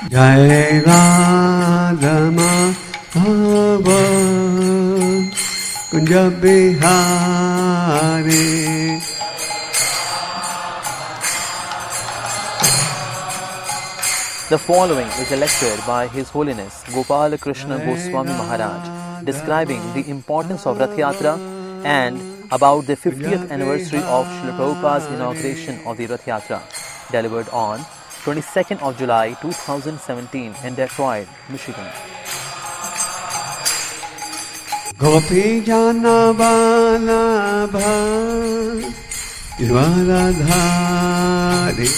Jai Radha Madhava Kunja Bihari. The following is a lecture by His Holiness Gopala Krishna Goswami Maharaj describing the importance of Rath Yatra and about the 50th anniversary of Srila Prabhupada's inauguration of the Rath Yatra, delivered on 22nd of July 2017 in Detroit, Michigan. Gopi Jana Vallabha Giridharadhari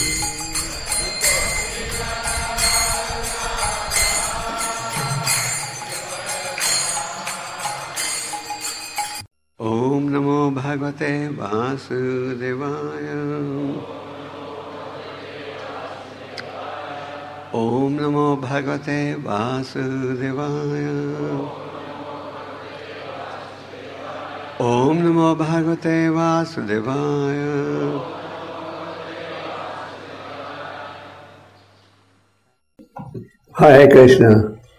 Om Namo Bhagavate Vasudevaya. Om Namo Bhagavate Vasudevaya. Om Namo Bhagavate Vasudevaya. Hare Krishna.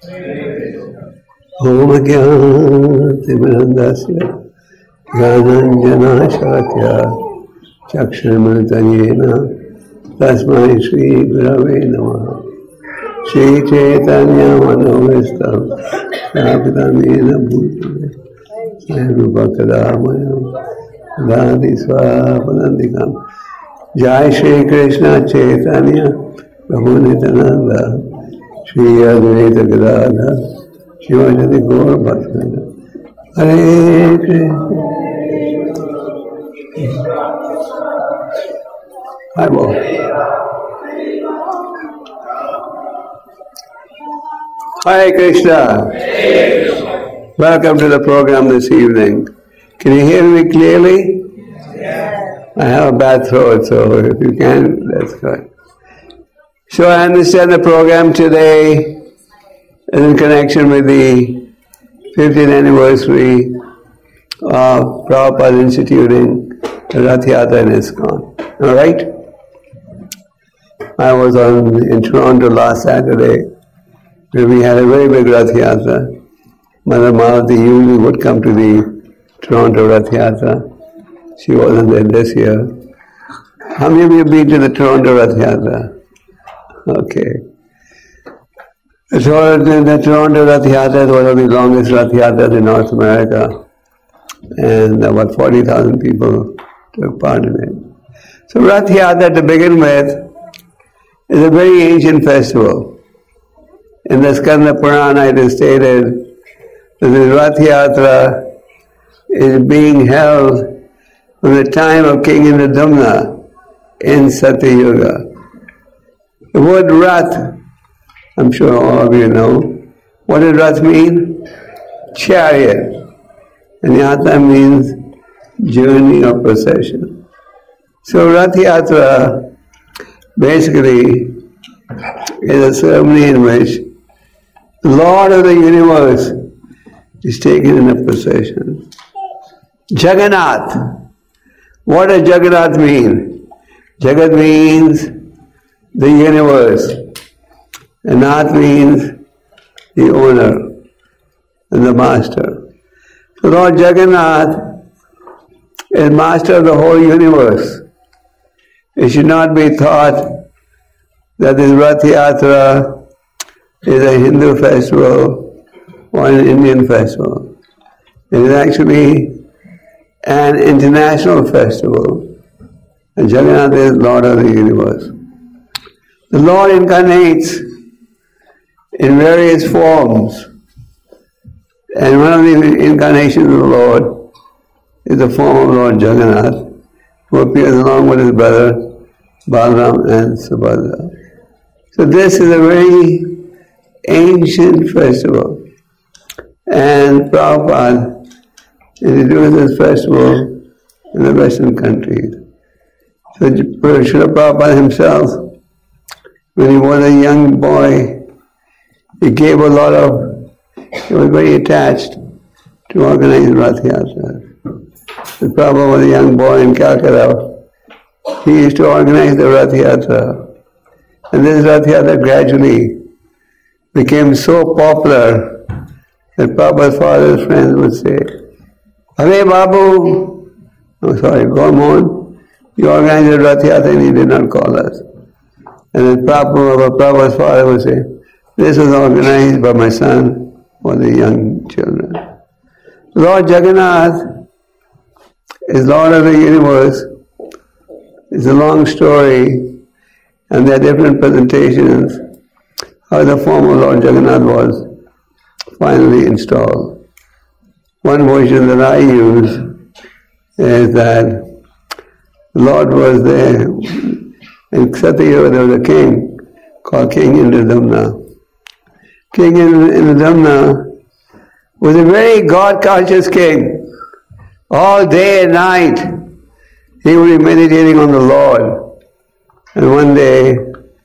Om Ajnana-timirandasya Gyananjana Shakya Chakshurmritanyena Tasmai Shri Gurave Namaha. Shri Chaitanya Manovistam Shrapadamena Bhutale Rupakadamayam Dadi Swapanandikam. Jai Shri Krishna Chaitanya Prabhu Nityananda Shri Advaita Gadadhar Shivajati Gaur Bhaktivinoda. Hare Krishna. Hi, Bo. Hare Krishna. Welcome to the program this evening. Can you hear me clearly? Yes. I have a bad throat, so if you can, that's good. So I understand the program today is in connection with the 50th anniversary of Prabhupada instituting the Rath Yatra in ISKCON. All right? I was in Toronto last Saturday, where we had a very big Rath Yatra. Mother Malati usually would come to the Toronto Rath Yatra. She wasn't there this year. How many of you have been to the Toronto Rath Yatra? Okay. So the Toronto Rath Yatra is one of the longest Rath Yatras in North America. And about 40,000 people took part in it. So Rath Yatra, to begin with, is a very ancient festival. In the Skanda Purana it is stated that the Rath Yatra is being held from the time of King Indradumna in Satyuga. The word Rath, I'm sure all of you know. What does Rath mean? Chariot. And Yatra means journey or procession. So Rath Yatra basically is a ceremony in which the Lord of the universe is taken in a procession. Jagannath. What does Jagannath mean? Jagat means the universe. And Nath means the owner and the master. So Lord Jagannath is master of the whole universe. It should not be thought that this Rath Yatra is a Hindu festival or an Indian festival. It is actually an international festival. And Jagannath is Lord of the universe. The Lord incarnates in various forms. And one of the incarnations of the Lord is the form of Lord Jagannath, who appears along with his brother Balaram and Subhadra. So this is a very ancient festival. And Prabhupada introduced this festival in the Western countries. So Srila Prabhupada himself, when he was a young boy, he was very attached to organize Rath Yatra. The Prabhupada was a young boy in Calcutta. He used to organize the Rath Yatra. And this Rath Yatra gradually became so popular that Prabhupada's father's friends would say, "Hare Babu, oh sorry, Gormon, you organized a Rath Yatra and you did not call us." And then Prabhupada's father would say, "This was organized by my son for the young children." Lord Jagannath is Lord of the universe. It's a long story, and there are different presentations how the form of Lord Jagannath was finally installed. One version that I use is that the Lord was there. In Satyayuga there was a king called King Indradumna. King Indradumna was a very God-conscious king. All day and night he would be meditating on the Lord. And one day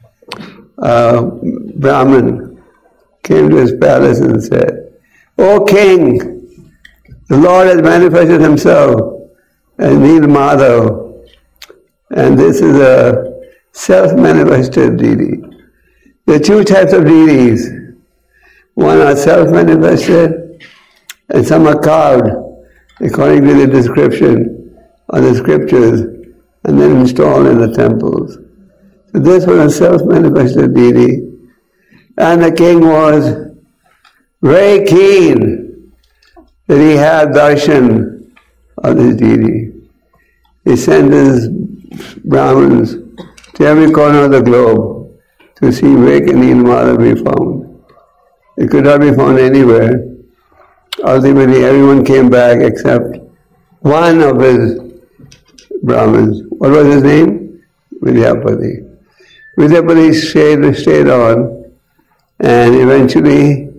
a Brahmin came to his palace and said, "O king, the Lord has manifested himself as Nilmadhav, and this is a self-manifested deity. There are two types of deities. One are self-manifested, and some are carved according to the description of the scriptures and then installed in the temples. So this was a self-manifested deity, and the king was very keen that he had darshan of this deity. He sent his Brahmins to every corner of the globe to see where can Nilmadhav be found. It could not be found anywhere. Ultimately, everyone came back except one of his Brahmins. What was his name? Vidyapati. Vidyapati stayed on, and eventually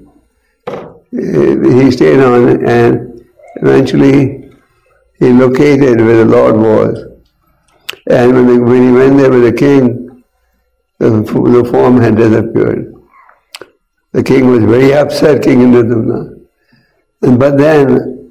he stayed on, and eventually he located where the Lord was. And when he went there with the king, the form had disappeared. The king was very upset, King Indradumna. But then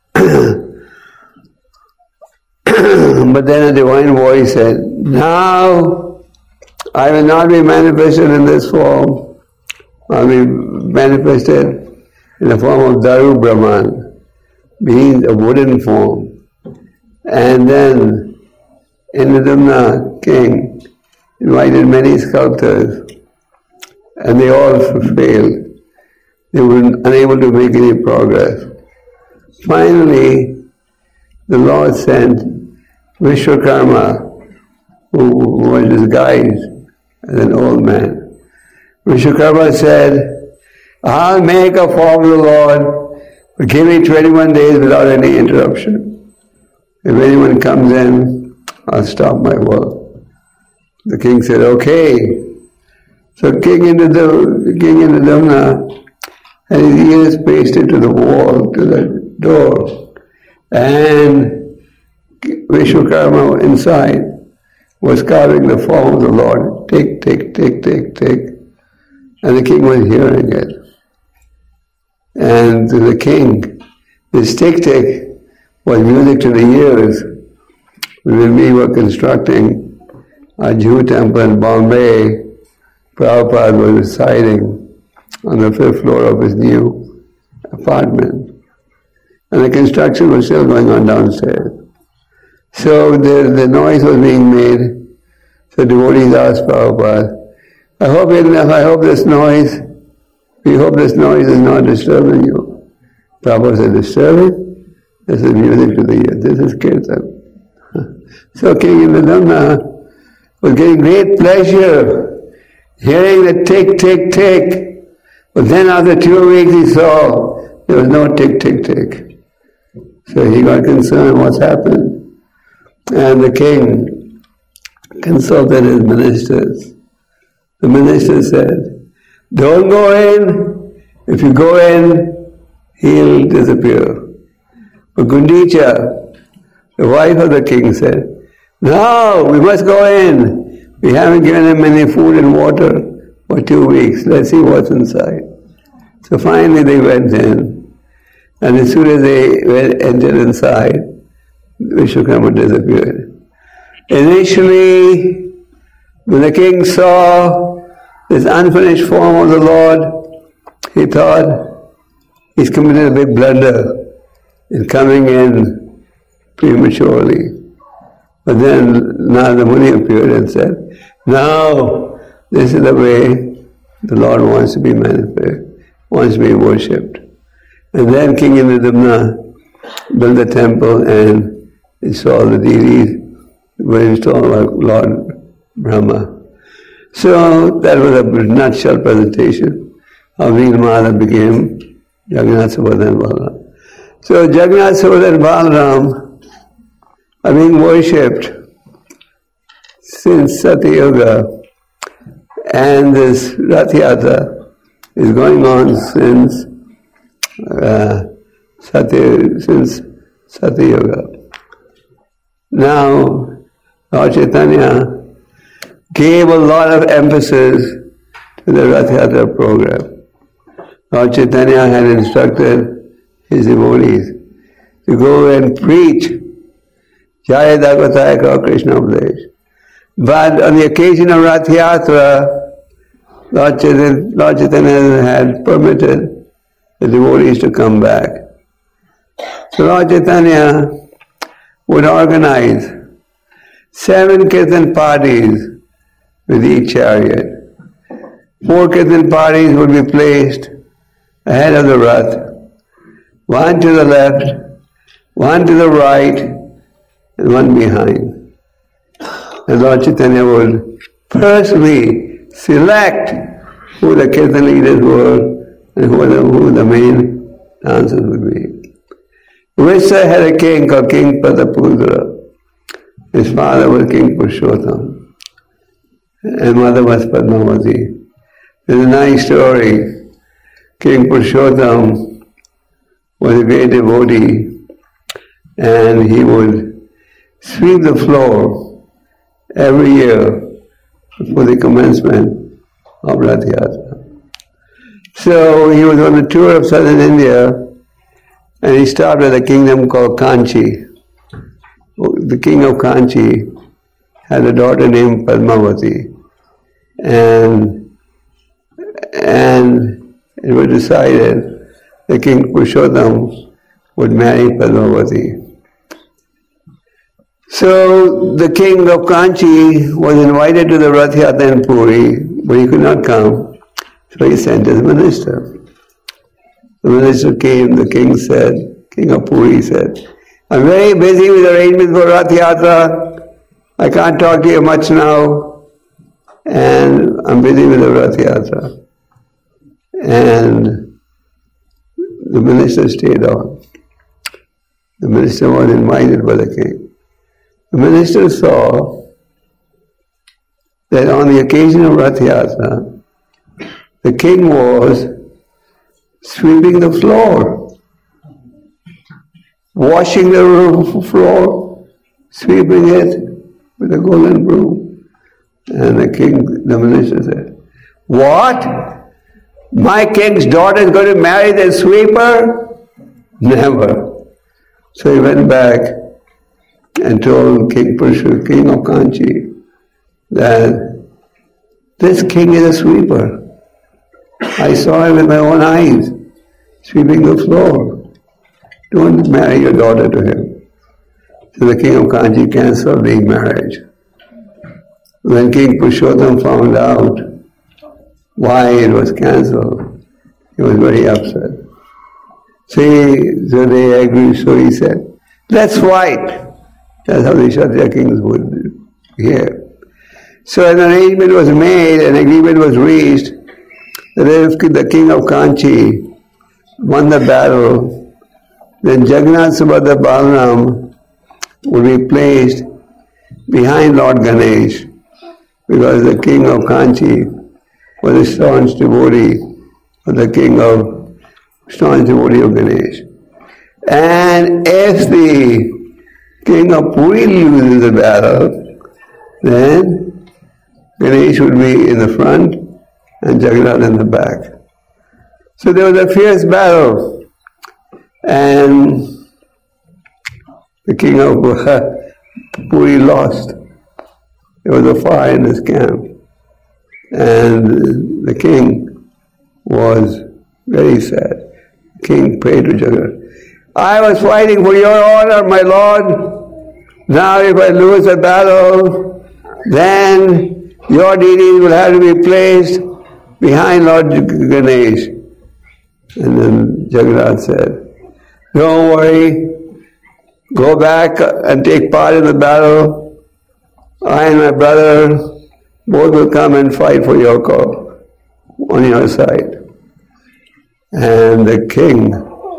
a divine voice said, "Now I will not be manifested in this form. I will be manifested in the form of Daru Brahman, being a wooden form." And then Indradumna king invited many sculptors, and they all failed. They were unable to make any progress. Finally, the Lord sent Vishwakarma, who was disguised as an old man. Vishwakarma said, "I'll make a form of the Lord, but give me 21 days without any interruption. If anyone comes in, I'll stop my work." The king said, "Okay." So King Indradumna had his ears pasted to the wall, to the door, and Vishwakarma inside was carving the form of the Lord. Tick, tick, tick, tick, tick. And the king was hearing it. And to the king, this tick, tick was music to the ears. When we were constructing a Jew temple in Bombay, Prabhupada was residing on the 5th floor of his new apartment. And the construction was still going on downstairs. So the noise was being made. So devotees asked Prabhupada, we hope this noise is not disturbing you." Prabhupada said, "Disturbing? This is music to the ear. This is kirtan." So King Indradumna was getting great pleasure hearing the tick, tick, tick. But then after 2 weeks he saw there was no tick, tick, tick. So he got concerned, what's happened? And the king consulted his ministers. The minister said, "Don't go in. If you go in, he'll disappear." But Gundicha, the wife of the king, said, "No, we must go in. We haven't given him any food and water for 2 weeks. Let's see what's inside." So finally they went in. And as soon as they entered inside, Vishwakarma disappeared. Initially, when the king saw this unfinished form of the Lord, he thought he's committed a big blunder in coming in prematurely. But then Narada Muni appeared and said, "Now this is the way the Lord wants to be manifest, wants to be worshipped." And then King Indradyumna built the temple and installed the deities were installed by Lord Brahma. So that was a nutshell presentation how Nilmada became Jagannath, Subhadra and Balaram. So Jagannath, Subhadra and Balaram are being worshipped since Satya Yuga, and this Rath Yatra is going on since Satya Yuga. Now, Lord Chaitanya gave a lot of emphasis to the Rath Yatra program. Lord Chaitanya had instructed his devotees to go and preach Jaya Dharmatayaka Krishna Upadesh. But on the occasion of Rath Yatra, Lord Chaitanya had permitted the devotees to come back. So Lord Chaitanya would organize 7 kirtan parties with each chariot. 4 kirtan parties would be placed ahead of the Rath, 1 to the left, 1 to the right, and 1 behind. And Lord Chaitanya would personally select who the kirtan leaders were and who the main dancers would be. Orissa had a king called King Pratapudra. His father was King Purushottam, and mother was Padmavati. There's a nice story. King Purushottam was a great devotee, and he would sweep the floor every year for the commencement of Rath Yatra. So he was on a tour of southern India, and he stopped at a kingdom called Kanchi. The king of Kanchi had a daughter named Padmavati, and it was decided that King Purushottam would marry Padmavati. So the king of Kanchi was invited to the Rath Yatra in Puri, but he could not come, so he sent his minister. The minister came, the king said, King of Puri said, "I'm very busy with arrangements for Rath Yatra. I can't talk to you much now, and I'm busy with the Rath Yatra." And the minister stayed on. The minister was invited by the king. The minister saw that on the occasion of Rath Yatra, the king was sweeping the floor, washing the floor, sweeping it with a golden broom. And the minister said, "What? My king's daughter is going to marry the sweeper? Never." So he went back and told King Purushottam, king of Kanchi, that this king is a sweeper. I saw him with my own eyes, sweeping the floor. Don't marry your daughter to him. So the king of Kanchi cancelled the marriage. When King Purushottam found out why it was cancelled, he was very upset. So they agreed, so he said, "Let's fight." That's how the Kshatriya kings would behave. So an arrangement was made, an agreement was reached, that if the king of Kanchi won the battle, then Jagannath, Subhadra, Balaram would be placed behind Lord Ganesh, because the king of Kanchi was a staunch devotee of the staunch devotee of Ganesh. And if the king of Puri loses the battle, then Ganesh would be in the front and Jagannath in the back. So there was a fierce battle, and the king of Puri lost. There was a fire in his camp, and the king was Very sad. King prayed to Jagannath. I was fighting for your honor, my lord. Now if I lose the battle, then your deities will have to be placed behind Lord Ganesh. And then Jagannath said, don't worry, go back and take part in the battle. I and my brother both will come and fight for your cause on your side. And the king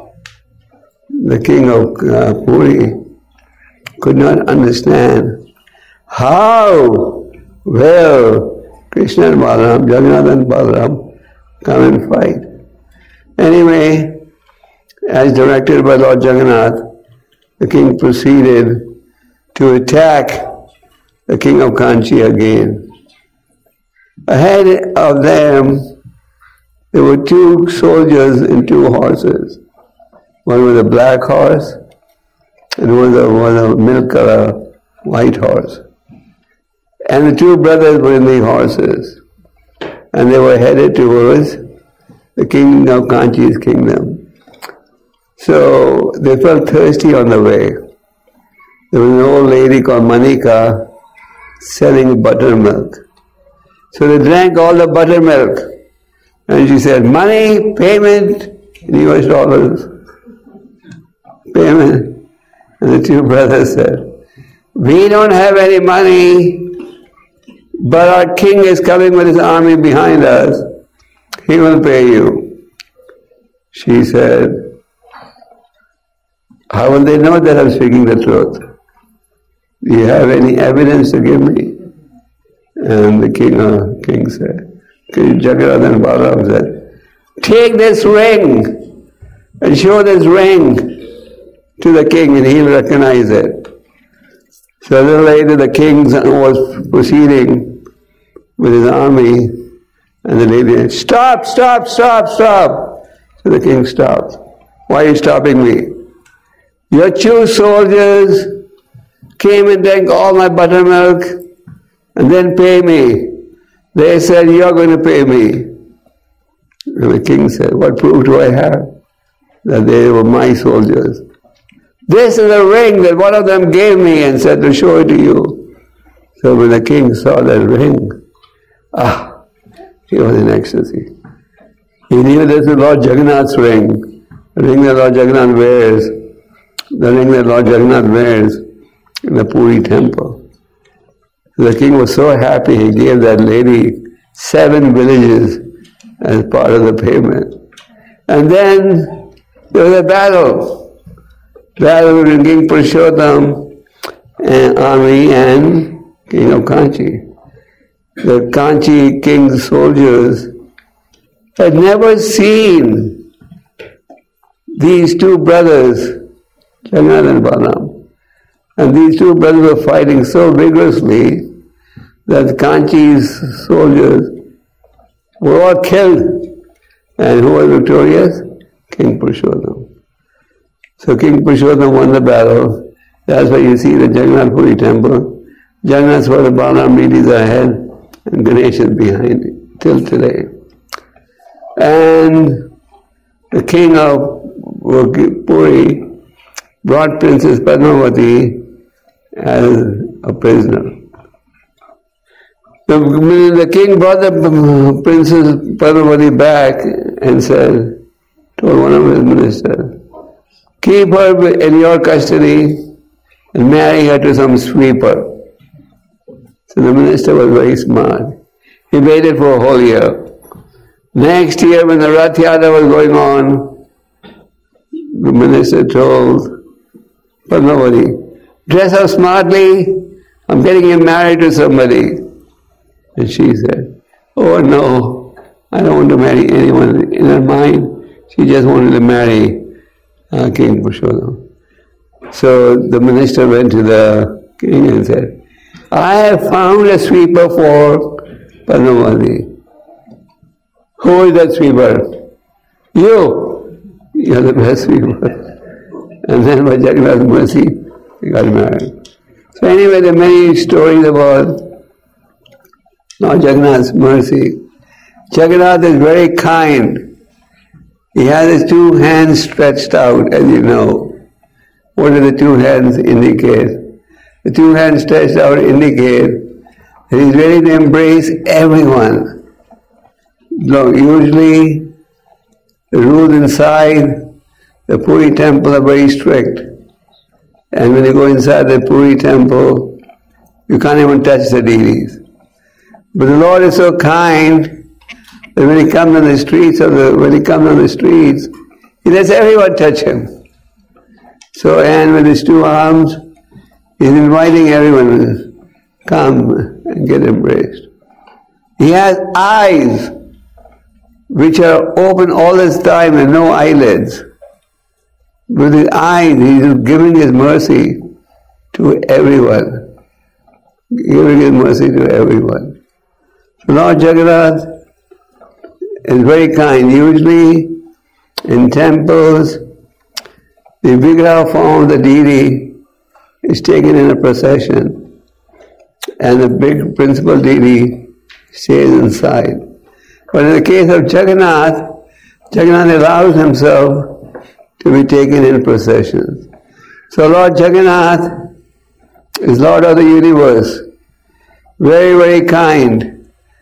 of Puri could not understand how will Krishna and Balaram, Jagannath and Balaram come and fight. Anyway, as directed by Lord Jagannath, the king proceeded to attack the king of Kanchi again. Ahead of them, there were two soldiers and two horses. One was a black horse and one was a milk color white horse. And the two brothers were in the horses. And they were headed towards the king of Kanchi's kingdom. So they felt thirsty on the way. There was an old lady called Manika selling buttermilk. So they drank all the buttermilk. And she said, money, payment in US dollars. Payment. And the two brothers said, we don't have any money, but our king is coming with his army behind us. He will pay you. She said, how will they know that I'm speaking the truth? Do you have any evidence to give me? And the king said, Jagannath and Balaram said, take this ring and show this ring to the king and he'll recognize it. So a little later the king was proceeding with his army and the lady said, stop, stop, stop, stop. So the king stopped. Why are you stopping me? Your two soldiers came and drank all my buttermilk and then pay me. They said, you're going to pay me. And the king said, what proof do I have that they were my soldiers? This is a ring that one of them gave me and said to show it to you. So when the king saw that ring, he was in ecstasy. He knew this is Lord Jagannath's ring, the ring that Lord Jagannath wears, the ring that Lord Jagannath wears in the Puri temple. The king was so happy he gave that lady 7 villages as part of the payment. And then there was a battle. Battle between King Purushottam and army and King of Kanchi. The Kanchi king's soldiers had never seen these two brothers, Jagannath and Balaram. And these two brothers were fighting so vigorously that Kanchi's soldiers were all killed. And who was victorious? King Purushottam. So King Purushottam won the battle. That's why you see the Jagannath Puri temple. Jagannath for the Balaram deities are ahead and Ganesh is behind it till today. And the king of Puri brought Princess Padmavati as a prisoner. The king brought the Princess Padmavati back and told one of his ministers, keep her in your custody and marry her to some sweeper. So the minister was very smart. He waited for a whole year. Next year when the Rath Yatra was going on, the minister told Padmavati, dress up smartly, I'm getting you married to somebody. And she said, oh no, I don't want to marry anyone. In her mind, she just wanted to marry King Purushottam. So the minister went to the king and said, I have found a sweeper for Padmavati. Who is that sweeper? You're the best sweeper. And then by Jagannath's mercy, he got married. So anyway, there are many stories about Lord Jagannath's mercy. Jagannath is very kind. He has his two hands stretched out, as you know. What do the two hands indicate? The two hands stretched out indicate that he's ready to embrace everyone. Usually, the rules inside the Puri temple are very strict. And when you go inside the Puri temple, you can't even touch the deities. But the Lord is so kind that when He comes on the streets, He lets everyone touch Him. So, and with His two arms, He's inviting everyone to come and get embraced. He has eyes which are open all this time and no eyelids. With His eyes, He is giving His mercy to everyone. Giving His mercy to everyone. So Lord Jagannath is very kind. Usually in temples, the Vigraha form of the deity is taken in a procession and the big principal deity stays inside. But in the case of Jagannath, Jagannath allows Himself to be taken in processions. So Lord Jagannath is Lord of the universe. Very, very kind.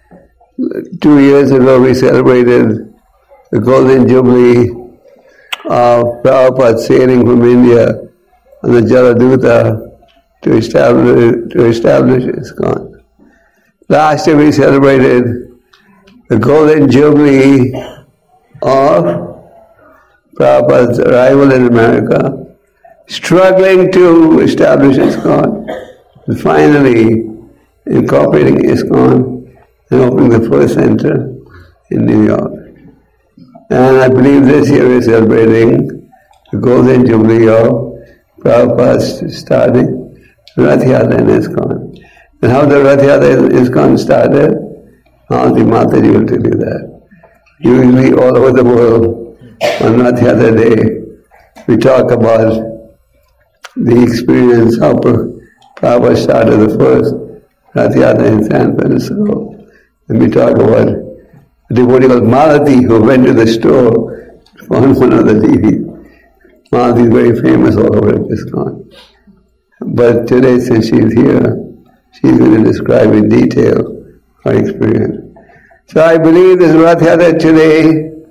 2 years ago we celebrated the Golden Jubilee of Prabhupada sailing from India on the Jaladuta to establish ISKCON. Last year we celebrated the Golden Jubilee of Prabhupada's arrival in America, struggling to establish ISKCON, and finally incorporating ISKCON and opening the first center in New York. And I believe this year we're celebrating the Golden Jubilee of Prabhupada starting Rath Yatra in ISKCON. And how the Rath Yatra in ISKCON started, Malati Mataji will tell you that. Usually all over the world, on Rath Yatra day, we talk about the experience, how Prabhupada started the first Rath Yatra in San Francisco. And we talk about a devotee called Malati who went to the store to find one of the deities. Malati is very famous all over ISKCON. But today, since she's here, she's going to describe in detail her experience. So I believe this Rath Yatra today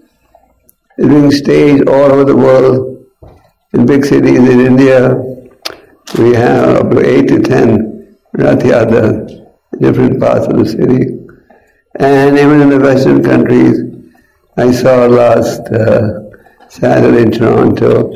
is being staged all over the world. In big cities in India, we have up to 8 to 10 Rath Yatras in different parts of the city. And even in the Western countries, I saw last Saturday in Toronto.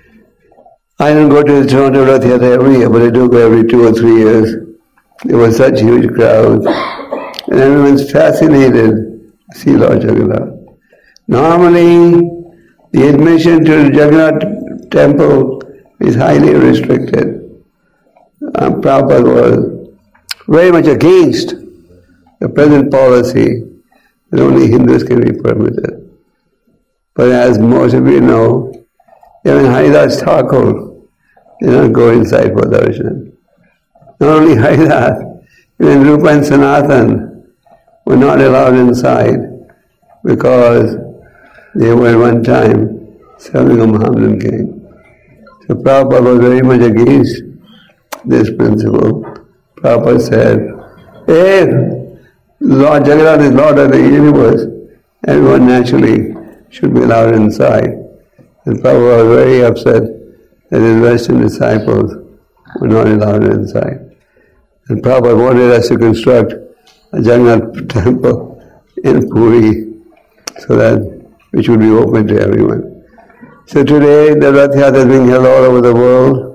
I don't go to the Toronto Rath Yatra every year, but I do go every 2 or 3 years. There were such huge crowds. And everyone's fascinated to see Lord Jagannath. Normally, the admission to the Jagannath temple is highly restricted. Prabhupada was very much against the present policy that only Hindus can be permitted. But as most of you know, even Haridas Thakur did not go inside for darshan. Not only Haridas, even Rupa and Sanatan were not allowed inside because they were one time serving a Mohammedan king. So Prabhupada was very much against this principle. Prabhupada said, hey, Lord Jagannath is Lord of the universe. Everyone naturally should be allowed inside. And Prabhupada was very upset that his Western disciples were not allowed inside. And Prabhupada wanted us to construct a Jagannath temple in Puri so that which would be open to everyone. So today the Rath Yatra is being held all over the world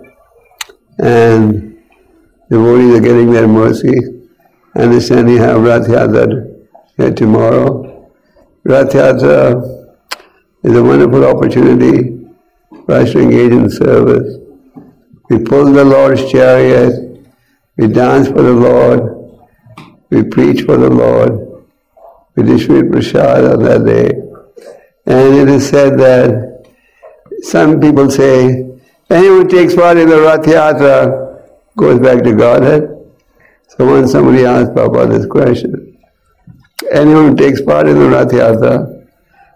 and devotees are getting their mercy. I understand you have Rath Yatra here tomorrow. Rath Yatra is a wonderful opportunity for us to engage in service. We pull the Lord's chariot, we dance for the Lord, we preach for the Lord, we distribute prasad on that day. And it is said that some people say, anyone who takes part in the Rath Yatra goes back to Godhead. So once somebody asked Prabhupada this question, anyone who takes part in the Rath Yatra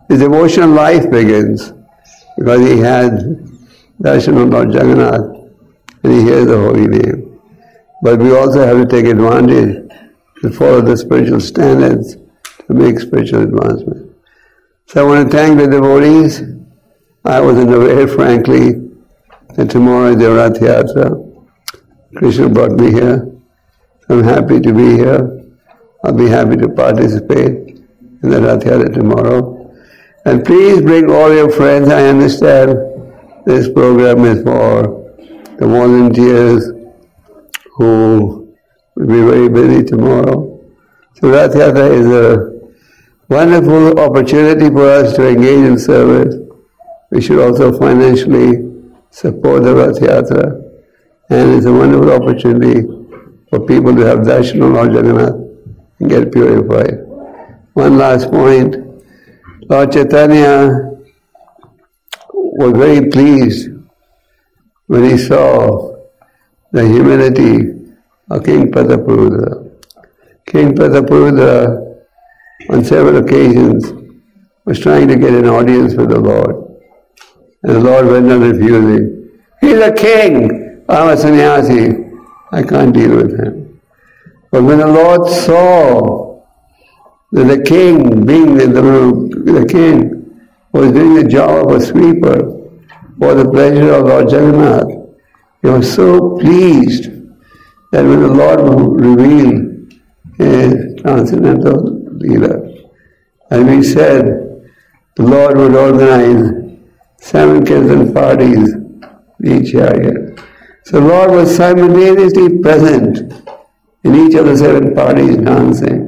his devotional life begins, because he had darshan of Lord Jagannath and he hears the holy name. But we also have to take advantage to follow the spiritual standards to make spiritual advancement. So I want to thank the devotees. I wasn't aware, frankly, that tomorrow is the Rath Yatra. Krishna brought me here. So I'm happy to be here. I'll be happy to participate in the Rath Yatra tomorrow. And please bring all your friends. I understand this program is for the volunteers who will be very busy tomorrow. So Rath Yatra is a wonderful opportunity for us to engage in service. We should also financially support the Rath Yatra. And it's a wonderful opportunity for people to have darshan of Lord Jagannath and get purified. One last point. Lord Chaitanya was very pleased when he saw the humility of King Prataparudra. King Prataparudra, on several occasions, was trying to get an audience with the Lord. And the Lord went on refusing. He's a king. I'm a sannyasi. I can't deal with him. But when the Lord saw that the king, being the king, was doing the job of a sweeper for the pleasure of Lord Jagannath, he was so pleased that when the Lord revealed his transcendental Leela, and we said the Lord would organize 7 kirtan parties each year. So the Lord was simultaneously present in each of the 7 parties dancing.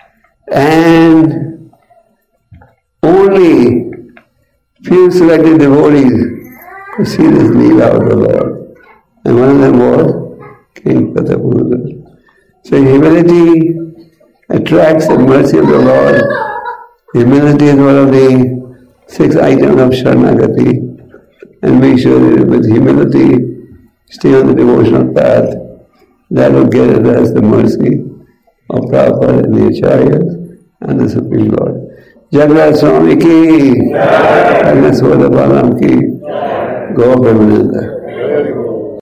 And only few selected devotees could see this Leela of the Lord. And one of them was King Prataparudra. So humility attracts the mercy of the Lord. Humility is one of the 6 items of Sharanagati. And we should, with humility, stay on the devotional path. That will get us the mercy of Prabhupada and the Acharyas and the Supreme Lord. Jagannath Swami ki, Jagannath Swarupa Balam ki, Gaur Premananda.